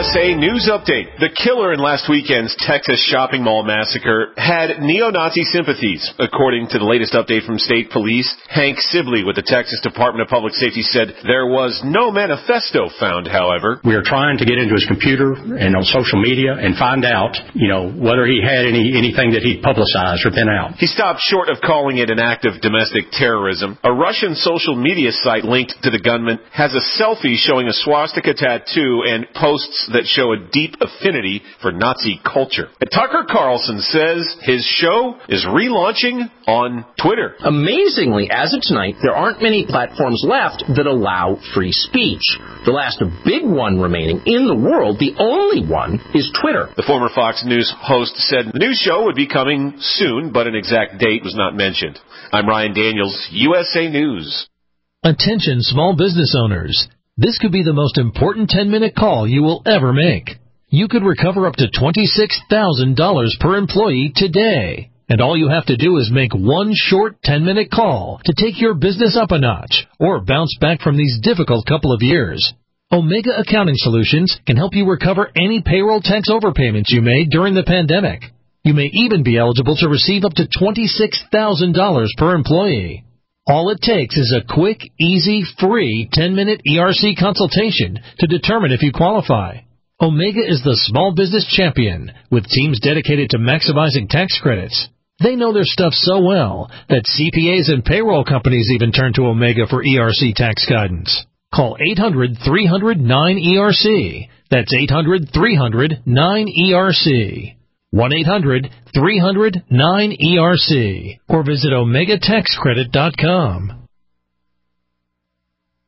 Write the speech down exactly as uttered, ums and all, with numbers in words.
S A News Update. The killer in last weekend's Texas shopping mall massacre had neo-Nazi sympathies. According to the latest update from state police, Hank Sibley with the Texas Department of Public Safety said there was no manifesto found, however. We are trying to get into his computer and on social media and find out, you know, whether he had any anything that he publicized or been out. He stopped short of calling it an act of domestic terrorism. A Russian social media site linked to the gunman has a selfie showing a swastika tattoo and posts that show a deep affinity for Nazi culture. And Tucker Carlson says his show is relaunching on Twitter. Amazingly, as of tonight, there aren't many platforms left that allow free speech. The last big one remaining in the world, the only one, is Twitter. The former Fox News host said the new show would be coming soon, but an exact date was not mentioned. I'm Ryan Daniels, U S A News. Attention small business owners. This could be the most important ten-minute call you will ever make. You could recover up to twenty-six thousand dollars per employee today. And all you have to do is make one short ten-minute call to take your business up a notch or bounce back from these difficult couple of years. Omega Accounting Solutions can help you recover any payroll tax overpayments you made during the pandemic. You may even be eligible to receive up to twenty-six thousand dollars per employee. All it takes is a quick, easy, free ten-minute E R C consultation to determine if you qualify. Omega is the small business champion with teams dedicated to maximizing tax credits. They know their stuff so well that C P As and payroll companies even turn to Omega for E R C tax guidance. Call eight hundred, three hundred, nine E R C. That's eight hundred, three hundred, nine E R C. one eight hundred, three hundred, nine E R C. Or visit omega tax credit dot com.